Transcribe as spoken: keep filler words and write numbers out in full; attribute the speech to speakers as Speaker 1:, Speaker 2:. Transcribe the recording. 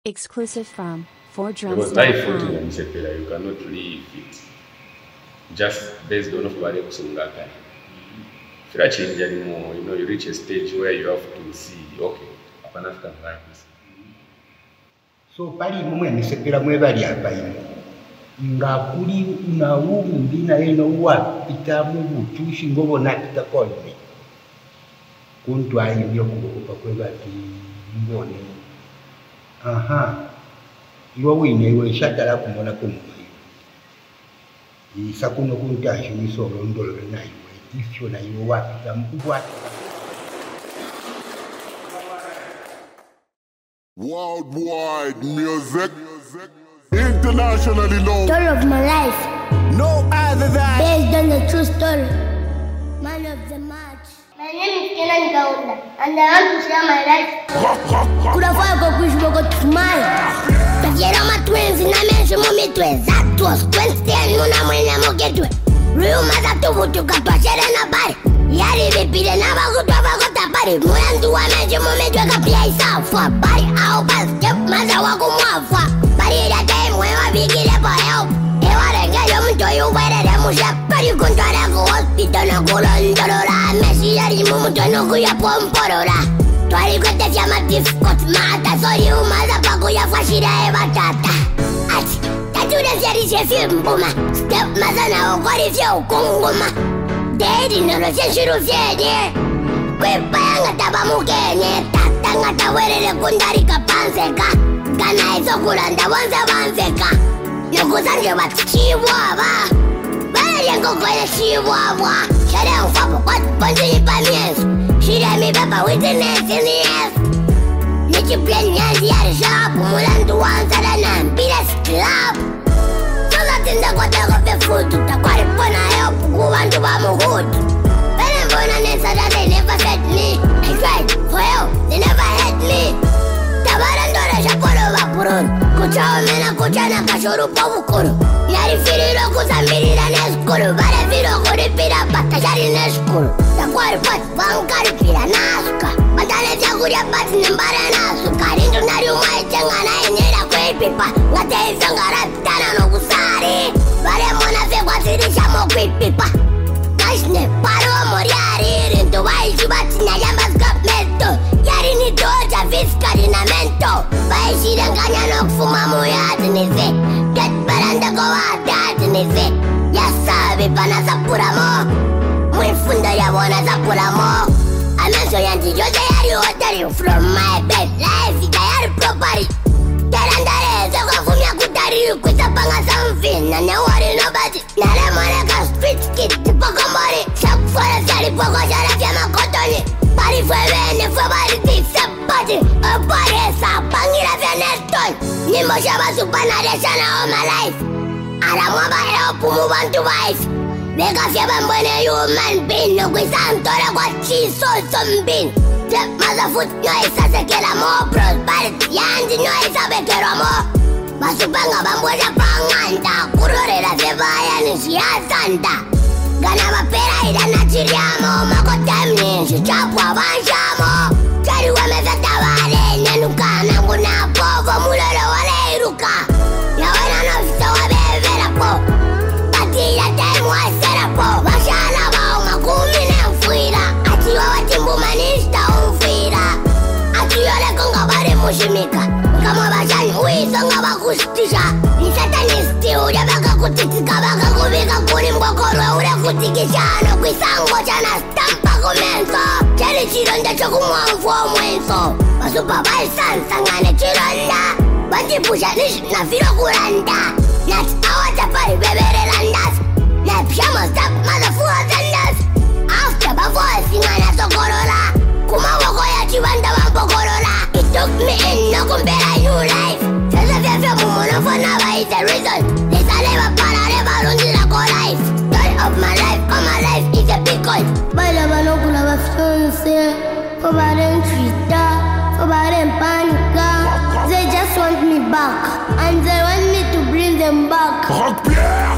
Speaker 1: Exclusive from four drums
Speaker 2: Because
Speaker 1: dot
Speaker 2: life
Speaker 1: com.
Speaker 2: in Sepera, you cannot leave it just based on what you kusungaka. If you change anymore, you know, you reach a stage where you have to see, okay, upon African practice.
Speaker 3: So pali mumwe nisepera mwe bali abayi. Nga kuli una wumbi na eno wa pita mu butushi ngobo na pita kolme. Kuntu ayi byo kuba kwe bati mbone. Aha. Iwo wine iwe shatala kumona kumwe. Isakuno kuntashi misoro ndolo na iwe. Ifyo na iwe wa pita mkubwa.
Speaker 4: Worldwide music, internationally known.
Speaker 5: Story of my life,
Speaker 4: No other than
Speaker 5: based on the true story. Man of the match. My name is Kenan Kaunda, and I want to share my life. Could have found a wish we got smile. But you know my twins, and I mentioned mommy twins. That was twenty and Muna Muna Mogetwe. Real mother to put to Kapasha and a body. Yari repeat and never go to a got a body. Mulan to a man, you moment to a place out for body. I'll pass, yep, mother walk on one for. But at that time when I begin up for help, you want to get them to you where the Musha, but you can try to go hospital and go on Dora, Messi, and Mumu to know who you're from Porola. Try to get the Yamatif, but Mata, so you mother Pagoya Fashida Evatata. That's what I is a film, Boma. Step mother now, what if you Kongoma? Dead in the Russian of Yedi. We're buying a Tabamukene, Tatanga, where the Kundarika Panseka. Gana is so good and the ones of Panseka. You go tell what she was. Well, you go for the she was. Shut down for what Bundy Pamias. She let me pepper with the nest in the ass. Let you play Nancy at a shop, Mulan to one side and beat a club. In the water of the food, the quarry when I help go on to Bamuhood. When I'm born and answer that they never fed me. I tried for help, they never had me. Tabarandora Shapolo Vapurun, Kuchamena Kuchana Kashuru Pavukuru. Yari Firo Kusambiri and Escuru, but I feel good if it up at the Sharin School. The quarry pot, Bankari Pira Nasca. But I let you go to Batin and Baranasuka into Naruma and I need a great people. What they sung at Tanano Gusari. But I'm one of the ones in the Shamo great people. Nashne, Paro Moriari, into why you bat Nayamas got metal. Yarini Georgia Viscarinamento. By she done Ganyanok Fumamuya in his head. Get Baranda go out that in his head. Yes, sir, Panasapuramo. Muy funda ya bona Zapuramo. I'm so young to just tell you from my bed. Life is a property. Tarandare, so go from your good daddy, quit up on something, and no worry nobody. Not a monarch, street kid, the Pocomori. Shop for a salad, Poco, Yarafama, Cotton. Body for when if somebody takes a body. A body is a banging of your neston. Nimo Shaba Supanadation all my life. And I'm over help move on to wife. Because you've been born a human being, no quiz and Tora what she's so some bean. Step mother foot noise as a killer more prosperity, and the noise of a killer more. Masupanga Bamboja Panganta, Kurora Sevaya, and she has Santa. Ganava Pera, Nachiriamo, Makotamni, Chapua Vanshamo. Charuame Satavare, Nanukana, Guna, Povo, Mularo, Aleruka. Yavana no so a Verapo. Patilla time was set up for Vashana Bauma, Kumin and Fuira. Atiwa Timbumanista, Ufira. Atiwa Konga Bare Mushimika. Kama Bashan, who is Sangaba Kustisha. Ni Satanisti, Udabaka Kutika, Baka Kubika, Kurimbo, Ura Kutikishano, Kwisango, Chana, Stampa, Comenso. Cherry Chiron, the Chokuman for Wenso. Masupa Balsan, Sangana Chiranda. Bati Pushanish, Nafiro Kuranda. That's our Tapari Beberandas. Let Shama stop motherfucker tenders. After before Singana Sokorola. Kumawakoya Chivanda Wampokorola. It took me in no compare new life. Says if you feel Mumona for Nava is the reason. This I never para never run in a life. Story of my life, for my life is a big coin. Balabano Kulava Fiance, for Baden Trita, for Baden Panica. They just want me back, and they want me to bring them back.
Speaker 4: Rock Pierre.